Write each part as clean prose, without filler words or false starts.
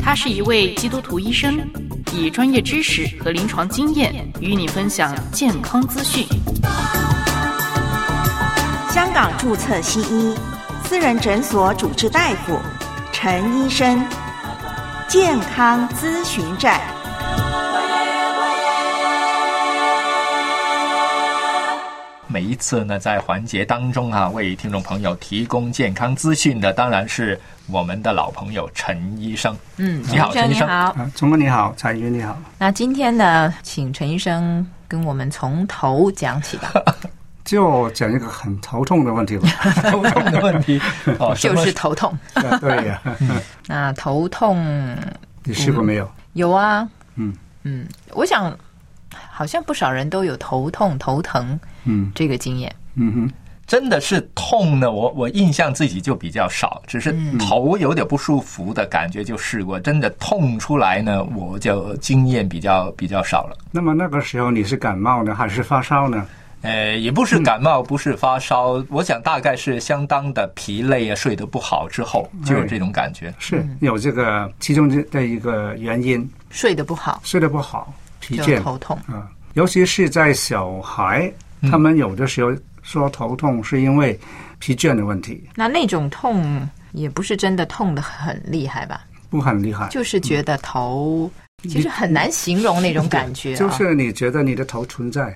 他是一位基督徒医生，以专业知识和临床经验与你分享健康资讯。 香港注册西医，私人诊所主治大夫陈医生，健康咨询站。 每一次呢，在环节当中为听众朋友提供健康资讯的，当然是我们的老朋友陈医生。你好，陈医生。 钟哥你好，彩云你好。 那今天呢，请陈医生跟我们从头讲起吧。 就讲一个很头痛的问题吧。 头痛的问题就是头痛。 对呀。 那头痛你试过没有？ 有啊。我想好像不少人都有头痛头疼这个经验。 真的是痛呢，我印象自己就比较少，只是头有点不舒服的感觉就试过，真的痛出来呢，我就经验比较少了。 那么那个时候你是感冒呢，还是发烧呢？ 也不是感冒，不是发烧，我想大概是相当的疲累睡得不好之后就有这种感觉。 是有这个其中的一个原因， 睡得不好， 疲倦头痛尤其是在小孩，他们有的时候说头痛是因为疲倦的问题。 那种痛也不是真的痛得很厉害吧？ 不很厉害， 就是觉得头其实很难形容那种感觉就是你觉得你的头存在。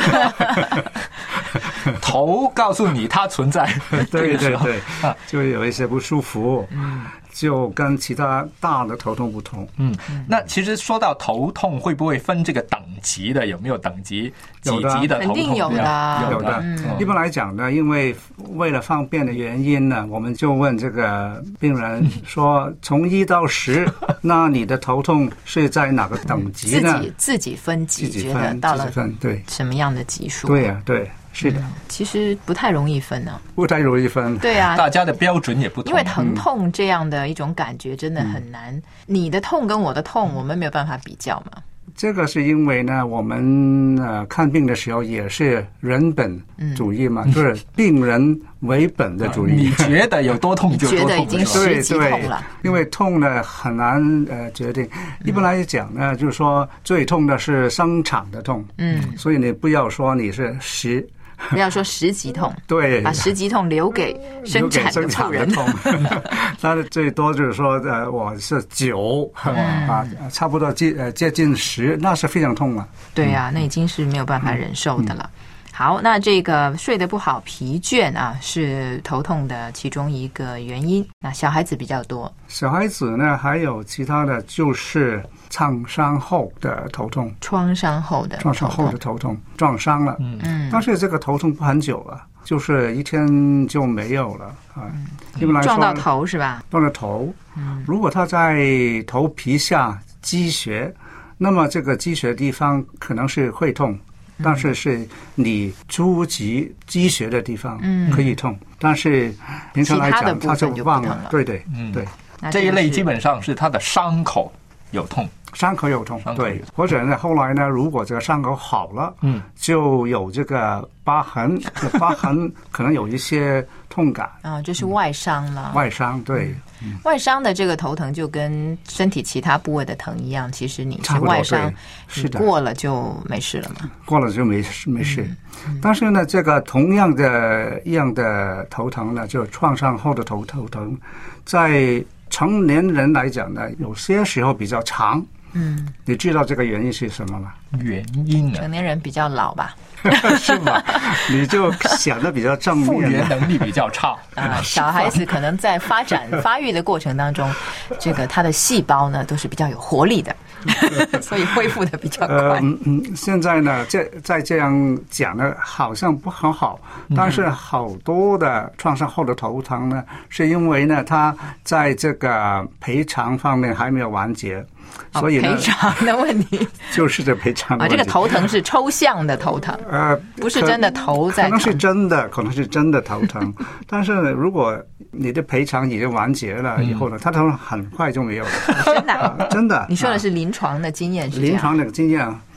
头告诉你它存在。 对，就有一些不舒服。就跟其他大的头痛不同。 那其实说到头痛，会不会分这个等级的？有没有等级？几级的头痛？ 肯定有的。 一般来讲呢，因为为了方便的原因呢，我们就问这个病人说，从1到10，那你的头痛是在哪个等级呢？ 自己分级，觉得到了什么样的级数？ 对呀，对。是的， 其实不太容易分呢。 不太容易分。 对啊， 大家的标准也不同。 因为疼痛这样的一种感觉真的很难。你的痛跟我的痛，我们没有办法比较嘛。 这个是因为呢，我们看病的时候也是人本主义嘛，就是病人为本的主义。 你觉得有多痛就多痛， 觉得已经10级痛了。 因为痛呢很难决定。一般来讲呢，就是说最痛的是生产的痛。所以你不要说你是10。 不要说10级痛， 对， 把10级痛留给生产的妇人。 那最多就是说，我是9差不多接近10，那是非常痛了。 对啊，那已经是没有办法忍受的了。好，那这个睡得不好、疲倦是头痛的其中一个原因。那小孩子比较多， 小孩子呢还有其他的，就是创伤后的头痛。 创伤后的头痛，撞伤了。但是这个头痛不很久了，就是1天就没有了一般来说撞到头是吧？ 撞到头。如果他在头皮下积血，那么这个积血的地方可能是会痛。但是是你初级积血的地方可以痛，但是平常来讲他就忘了。对。 这一类基本上是他的伤口有痛， 对。或者呢，后来呢，如果这个伤口好了，就有这个疤痕，疤痕可能有一些痛感就是外伤了。 外伤，对。 外伤的这个头疼就跟身体其他部位的疼一样，其实你是外伤，你过了就没事了嘛。 过了就没事。但是呢，这个同样的头疼呢，就是创伤后的头疼，在成年人来讲呢，有些时候比较长。你知道这个原因是什么吗？ 原因成年人比较老吧。 是吗？你就想的比较正面， 复原能力比较差小孩子可能在发育的过程当中，这个他的细胞呢都是比较有活力的，所以恢复的比较快。 现在呢，再这样讲呢，好像不很好，但是好多的创伤后的头疼呢，是因为呢，他在这个赔偿方面还没有完结。所以赔偿的问题就是这赔偿的问题。 这个头疼是抽象的头疼，不是真的头在疼。 可能是真的头疼。但是呢，如果你的赔偿已经完结了以后呢，他头疼很快就没有了。 真的？ 真的。 你说的是临床的经验是这样？ 临床的经验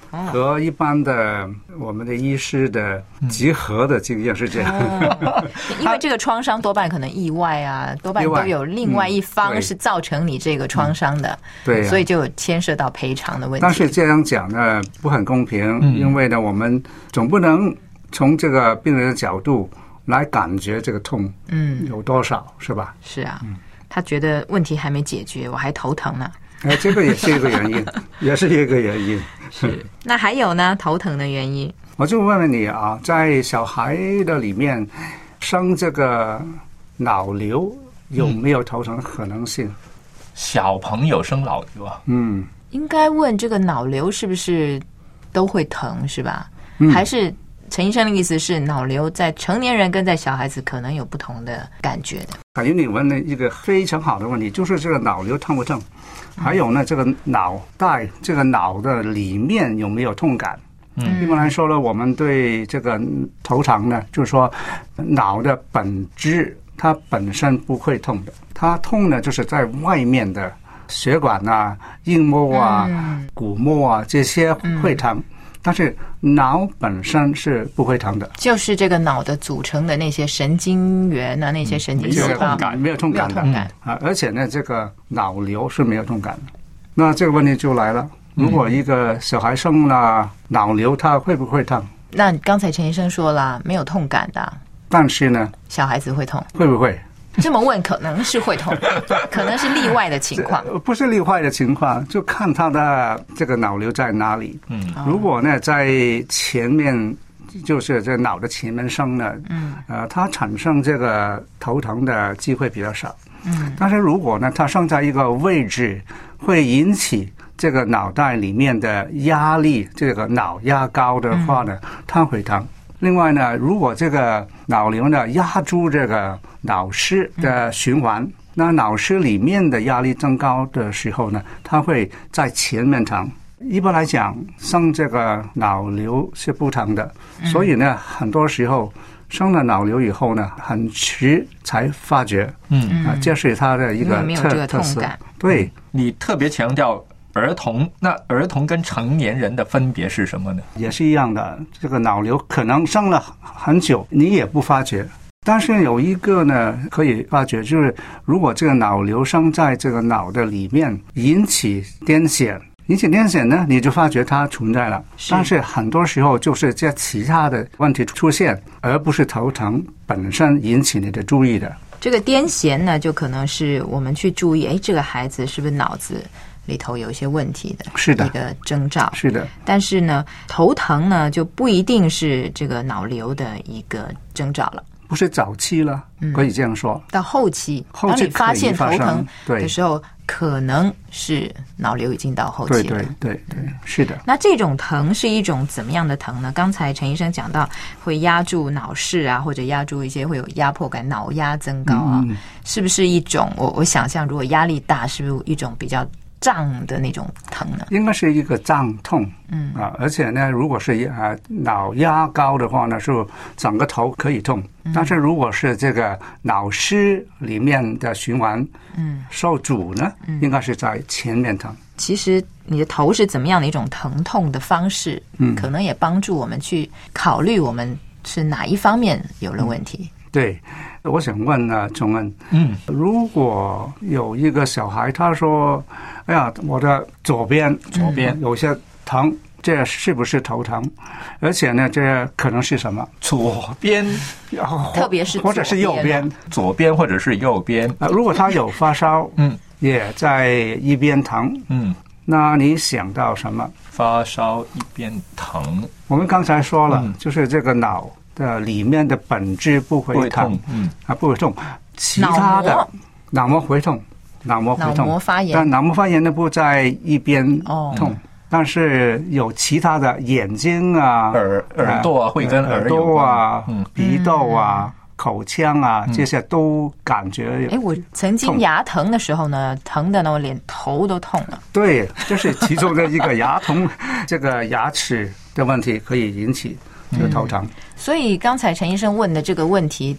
和一般的我们的医师的集合的经验是这样。 因为这个创伤多半可能意外啊，多半都有另外一方是造成你这个创伤的， 对， 所以就牵涉到赔偿的问题。 但是这样讲呢不很公平，因为呢我们总不能从这个病人的角度来感觉这个痛有多少，是吧？ 是啊，他觉得问题还没解决，我还头疼呢。 这个也是一个原因，也是一个原因。 是，那还有呢？头疼的原因， 我就问问你啊，在小孩的里面生这个脑瘤有没有头疼的可能性？ 小朋友生脑瘤啊？ 应该问这个脑瘤是不是都会疼，是吧？还是陈医生的意思是脑瘤在成年人跟在小孩子可能有不同的感觉的？ 凯云，你问了一个非常好的问题，就是这个脑瘤痛不痛？还有呢，这个脑袋，这个脑的里面有没有痛感？一般来说呢，我们对这个头疼呢，就是说脑的本质它本身不会痛的，它痛呢就是在外面的血管啊、硬膜啊、骨膜啊这些会疼。但是脑本身是不会疼的， 就是这个脑的组成的那些神经元啊，那些神经细胞没有痛感的而且呢，这个脑瘤是没有痛感的。那这个问题就来了，如果一个小孩生了脑瘤，他会不会痛？ 那刚才陈医生说了，没有痛感的， 但是呢， 小孩子会痛， 会不会？ 这么问可能是会痛，可能是例外的情况， 不是例外的情况，就看他的这个脑瘤在哪里。如果呢在前面，就是这脑的前面生呢，它产生这个头疼的机会比较少。但是如果呢它生在一个位置，会引起这个脑袋里面的压力，这个脑压高的话呢，它会疼。另外呢，如果这个脑瘤呢压住这个脑室的循环，那脑室里面的压力增高的时候呢，它会在前面疼。一般来讲，生这个脑瘤是不疼的，所以呢，很多时候生了脑瘤以后呢，很迟才发觉。这是它的一个特色。对， 你特别强调儿童，那儿童跟成年人的分别是什么呢？ 也是一样的，这个脑瘤可能生了很久，你也不发觉。但是有一个呢可以发觉，就是如果这个脑瘤生在这个脑的里面，引起癫痫呢，你就发觉它存在了。但是很多时候就是这其他的问题出现，而不是头疼本身引起你的注意的。 这个癫痫呢，就可能是我们去注意，这个孩子是不是脑子里头有一些问题的， 是的， 一个征兆。 是的。 但是呢，头疼呢就不一定是这个脑瘤的一个征兆了。 不是早期了，可以这样说。 到后期，当你发现头疼的时候，可能是脑瘤已经到后期了。 对，是的。 那这种疼是一种怎么样的疼呢？刚才陈医生讲到，会压住脑室啊，或者压住一些会有压迫感，脑压增高啊，是不是一种？我想象，如果压力大，是不是一种比较胀的那种疼呢？ 应该是一个胀痛，而且呢，如果是脑压高的话呢，是整个头可以痛。但是如果是这个脑室里面的循环受阻呢，应该是在前面疼。 其实你的头是怎么样的一种疼痛的方式，可能也帮助我们去考虑我们是哪一方面有了问题。 对，我想问呢，钟恩，如果有一个小孩他说，哎呀，我的左边有些疼，这是不是头疼？而且呢，这可能是什么？ 左边， 特别是或者是右边， 左边或者是右边。 如果他有发烧，也在一边疼，那你想到什么？ 发烧一边疼。 我们刚才说了，就是这个脑的里面的本质不会痛，不会痛，其他的脑膜会痛，脑膜发炎， 但脑膜发炎呢不在一边痛，但是有其他的眼睛啊、 耳朵啊会跟耳朵啊、鼻窦啊、口腔啊这些都感觉。 我曾经牙疼的时候呢，疼的呢我连头都痛了。 对，这是其中的一个牙痛，这个牙齿的问题可以引起这个头疼。 所以刚才陈医生问的这个问题的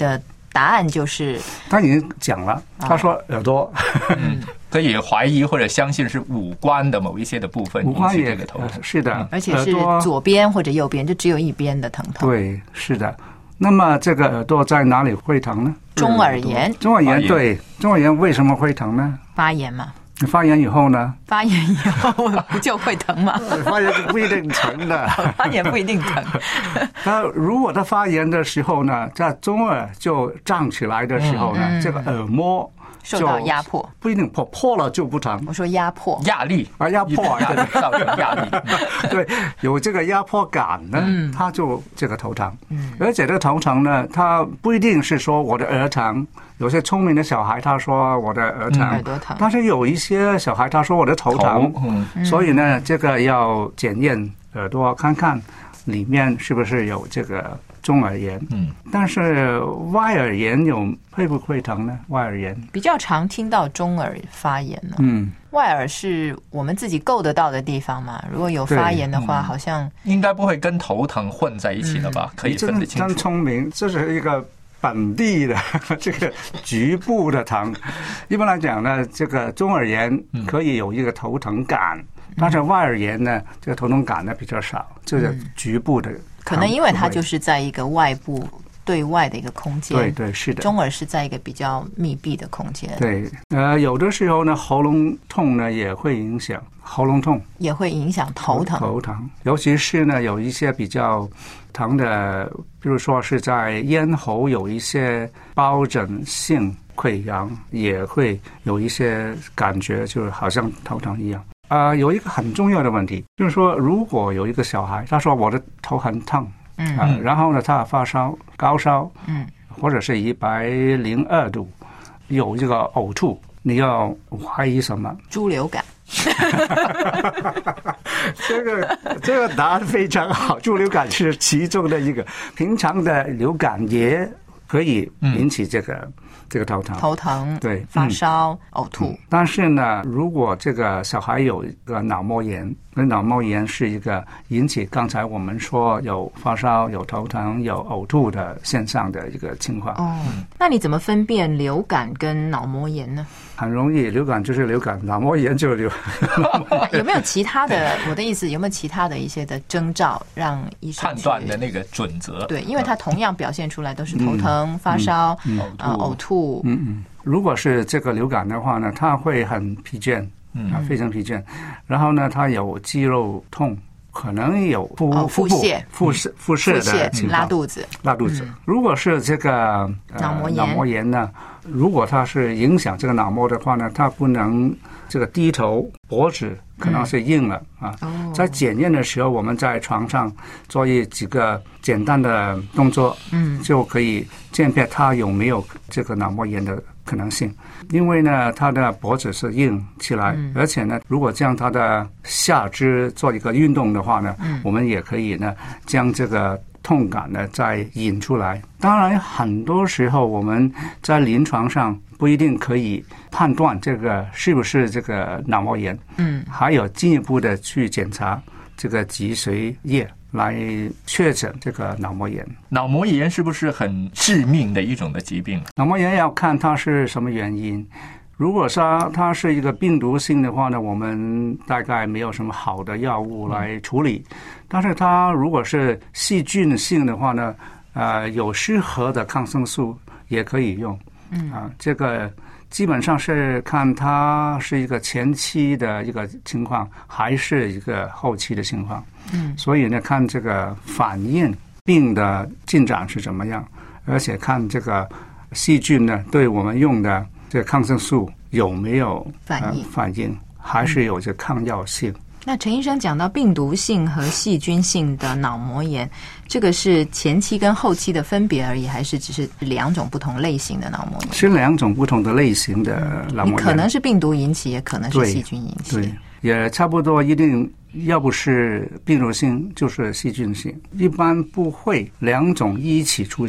答案就是他已经讲了，他说耳朵， 可以怀疑或者相信是五官的某一些的部分引起这个头痛， 是的， 而且是左边或者右边，就只有一边的疼痛。 对，是的。那么这个耳朵在哪里会疼呢？ 中耳炎。 中耳炎，对，中耳炎为什么会疼呢？ 发炎嘛。 发炎以后呢？ 发炎以后不就会疼吗？ 发炎不一定疼的， 发炎不一定疼。 如果他发炎的时候呢，在中耳就胀起来的时候呢，这个耳膜受到压迫， 不一定破了就不疼。 我说压迫， 压力啊，压迫啊， 造成压力。 对，有这个压迫感呢，他就这个头疼。而且这个头疼呢，他不一定是说我的耳疼。有些聪明的小孩他说我的耳疼， 耳朵疼， 但是有一些小孩他说我的头疼，所以呢，这个要检验耳朵看看里面是不是有这个中耳炎。但是外耳炎会不会疼呢？外耳炎比较常听到中耳发炎呢。外耳是我们自己够得到的地方嘛？如果有发炎的话，好像应该不会跟头疼混在一起了吧？可以分得清楚。 真聪明，这是一个本地的这个局部的疼。一般来讲呢，这个中耳炎可以有一个头疼感，但是外耳炎呢，这个头疼感呢比较少，这个局部的。 可能因为它就是在一个外部对外的一个空间。 对对，是的。 中耳是在一个比较密闭的空间。 对，有的时候呢，喉咙痛呢也会影响，喉咙痛也会影响头疼。 头疼，尤其是呢有一些比较疼的，比如说是在咽喉有一些疱疹性溃疡，也会有一些感觉，就好像头疼一样。有一个很重要的问题，就是说，如果有一个小孩，他说我的头很痛，然后呢，他发烧、高烧，或者是102度，有这个呕吐，你要怀疑什么？ 猪流感。 这个答案非常好，猪流感是其中的一个，平常的流感也可以引起这个头疼，对， 发烧、呕吐。 但是呢，如果这个小孩有一个脑膜炎，那脑膜炎是一个引起刚才我们说有发烧、有头疼、有呕吐的现象的一个情况。 那你怎么分辨流感跟脑膜炎呢？ 很容易，流感就是流感，脑膜炎就流。 有没有其他的？我的意思，有没有其他的一些的征兆让医生判断的那个准则？ 对，因为它同样表现出来都是头疼、发烧、呕吐。 如果是这个流感的话呢，他会很疲倦，非常疲倦。然后呢，他有肌肉痛，可能有腹泻的情况，拉肚子。如果是这个脑膜炎呢，如果它是影响这个脑膜的话呢，它不能这个低头，脖子可能是硬了在检验的时候，我们在床上做几个简单的动作，就可以鉴别它有没有这个脑膜炎的可能性。因为呢，他的脖子是硬起来，而且呢，如果将他的下肢做一个运动的话呢，我们也可以呢将这个痛感呢再引出来。当然，很多时候我们在临床上不一定可以判断这个是不是这个脑膜炎，还有进一步的去检查这个脊髓液来确诊这个脑膜炎。 脑膜炎是不是很致命的一种的疾病？ 脑膜炎要看它是什么原因。如果说它是一个病毒性的话呢，我们大概没有什么好的药物来处理。但是它如果是细菌性的话呢，有适合的抗生素也可以用。这个基本上是看它是一个前期的一个情况，还是一个后期的情况。所以呢，看这个反应病的进展是怎么样，而且看这个细菌呢对我们用的这个抗生素有没有反应，还是有这抗药性。 那陈医生讲到病毒性和细菌性的脑膜炎，这个是前期跟后期的分别而已，还是只是两种不同类型的脑膜炎？ 是两种不同的类型的脑膜炎， 可能是病毒引起，也可能是细菌引起。 对，也差不多，一定要不是病毒性就是细菌性，一般不会两种一起出现。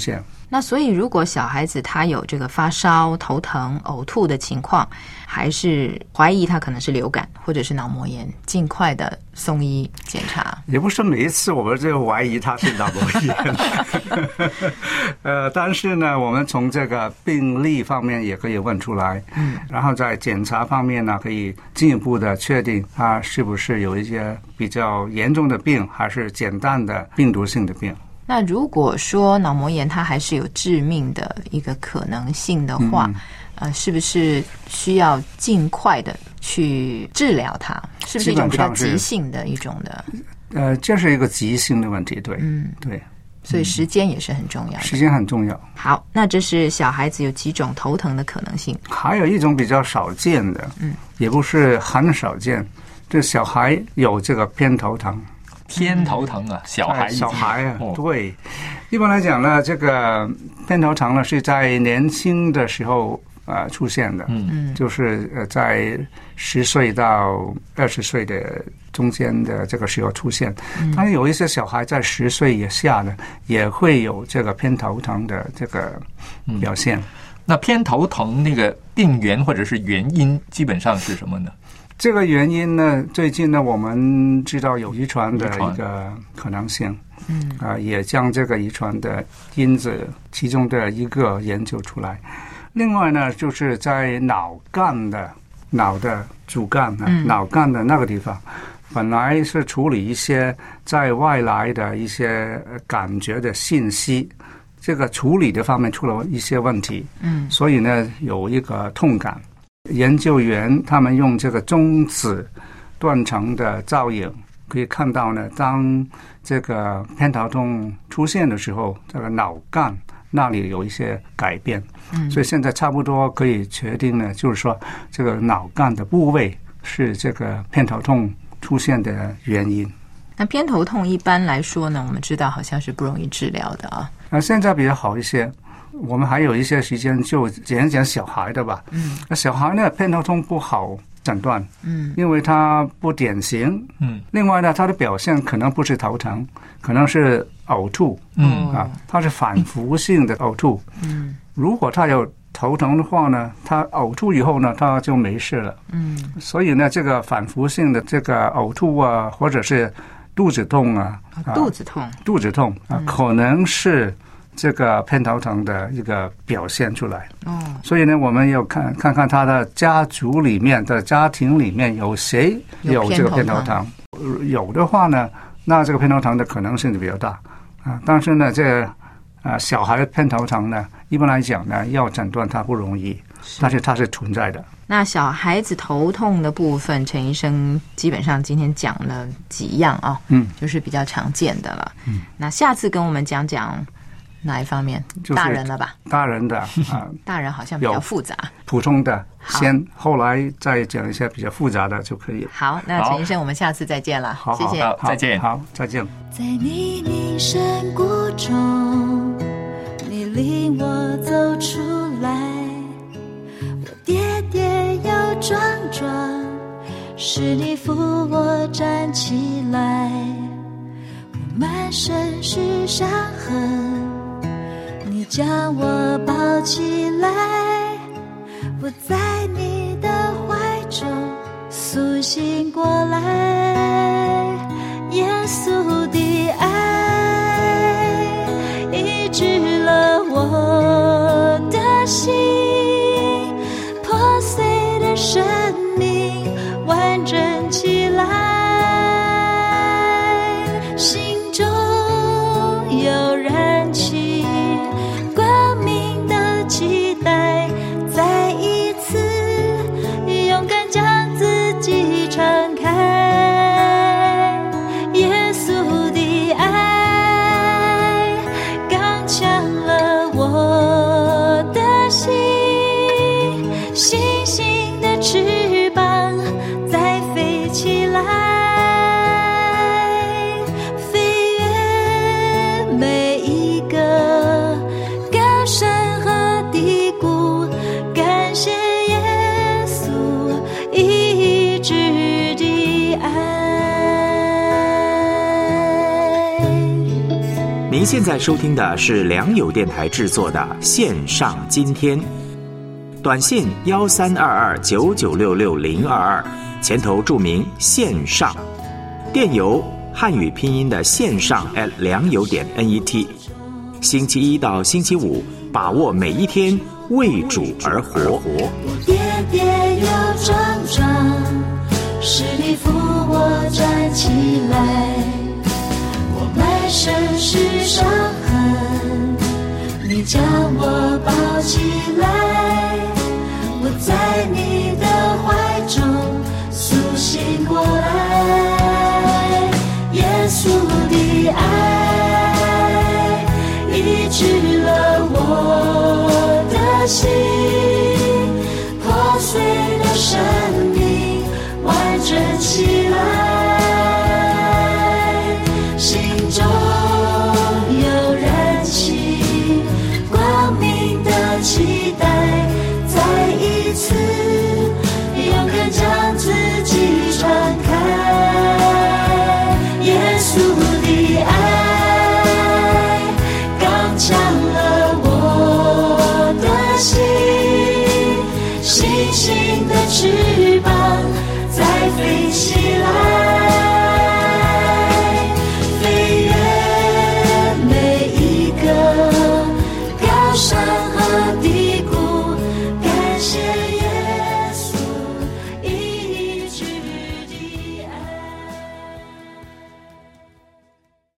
那所以如果小孩子他有这个发烧、头疼、呕吐的情况，还是怀疑他可能是流感或者是脑膜炎，尽快的送医检查。 也不是每一次我们就怀疑他是脑膜炎但是呢，我们从这个病例方面也可以问出来，然后在检查方面呢，可以进一步的确定他是不是有一些比较严重的病，还是简单的病毒性的病。 那如果说脑膜炎它还是有致命的一个可能性的话，是不是需要尽快的去治疗它？是不是一种比较急性的一种的？ 这是一个急性的问题，对，对。 所以时间也是很重要的。 时间很重要。 好，那这是小孩子有几种头疼的可能性。 还有一种比较少见的，也不是很少见，这小孩有这个偏头疼。 偏头疼啊，小孩啊，对，一般来讲呢，这个偏头疼呢是在年轻的时候出现的，就是在10岁到20岁的中间的这个时候出现。当然有一些小孩在10岁以下呢，也会有这个偏头疼的这个表现。 那偏头疼那个病源或者是原因基本上是什么呢？ 这个原因呢，最近呢，我们知道有遗传的一个可能性，也将这个遗传的因子其中的一个研究出来。另外呢，就是在脑的主干脑干的那个地方，本来是处理一些在外来的一些感觉的信息，这个处理的方面出了一些问题，所以呢，有一个痛感。研究员他们用这个中子断层的造影，可以看到呢，当这个偏头痛出现的时候，这个脑干那里有一些改变，所以现在差不多可以确定呢，就是说这个脑干的部位是这个偏头痛出现的原因。 那偏头痛一般来说呢，我们知道好像是不容易治疗的啊。 现在比较好一些。我们还有一些时间就讲小孩的吧。那小孩呢，偏头痛不好诊断，因为它不典型。另外呢，它的表现可能不是头疼，可能是呕吐。它是反复性的呕吐。如果他有头疼的话呢，他呕吐以后呢，他就没事了。所以呢，这个反复性的这个呕吐啊，或者是肚子痛啊，肚子痛啊，可能是这个偏头疼的一个表现出来。所以呢，我们要看看他的家族里面的家庭里面有谁有这个偏头疼，有的话呢，那这个偏头疼的可能性就比较大但是呢，这小孩偏头疼呢，一般来讲呢，要诊断它不容易，但是它是存在的。 那小孩子头痛的部分，陈医生基本上今天讲了几样啊，就是比较常见的了。那下次跟我们讲讲哪一方面？大人了吧？ 大人的大人好像比较复杂。 普通的先，后来再讲一些比较复杂的就可以了。 好，那陈医生，我们下次再见了。谢谢， 再见。 好，再见。 在你凝神谷中，你领我走出来，我跌跌又撞撞，是你扶我站起来，我满身是伤痕。你将我抱起来，我在你的怀中苏醒过来。耶稣的爱医治了我的心，破碎的生命完整起来，心中有燃起光明的期待，再一次勇敢将自己敞开。 您现在收听的是良友电台制作的线上今天，短信132299660022，前头注明线上，电邮汉语拼音的线上良友.net。星期一到星期五，把握每一天，为主而活。 跌跌又撞撞，是你扶我站起来，我满身是伤痕，你将我抱起来。